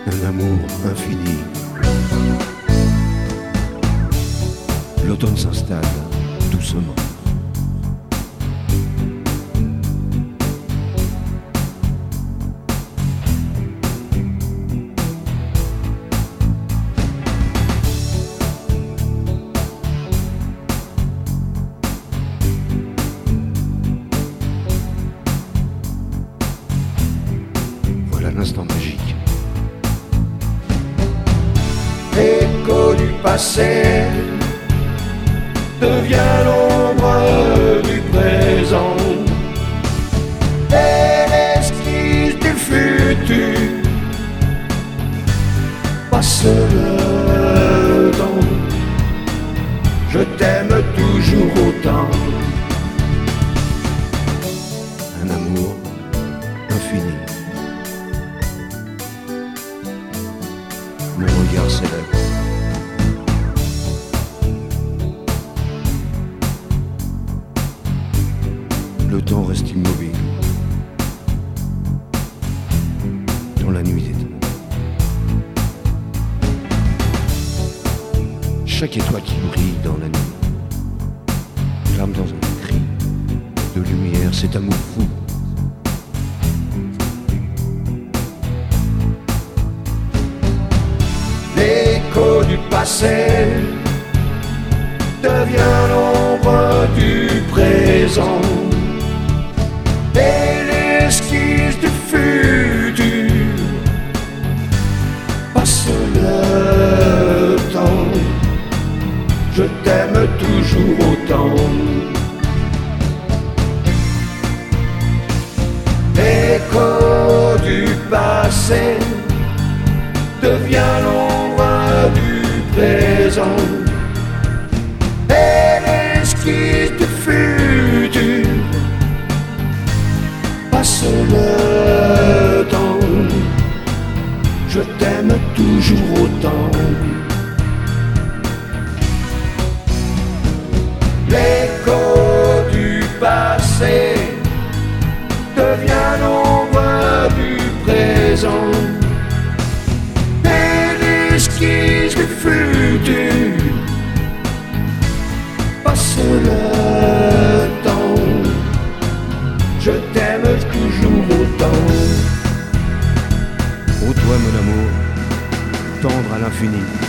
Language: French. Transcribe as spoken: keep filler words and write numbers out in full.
un amour infini. L'automne s'installe doucement. Voilà l'instant magique. L'écho du passé devient l'ombre du présent et l'esquisse du futur. Passe le temps, je t'aime toujours autant. Un amour infini. Mon regard s'élève. Le temps reste immobile dans la nuit des temps. Chaque étoile qui brille dans la nuit clame dans un cri de lumière cet amour fou. L'écho du passé devient l'ombre du présent et l'esquisse du futur. Passe le temps, je t'aime toujours autant. L'écho du passé devient l'ombre du présent et l'esquisse du futur. Passe le temps, je t'aime toujours autant. L'écho du passé devient l'ombre du présent et l'esquisse du futur. Passe le temps, je t'aime toujours autant. Ô toi mon amour, tendre à l'infini.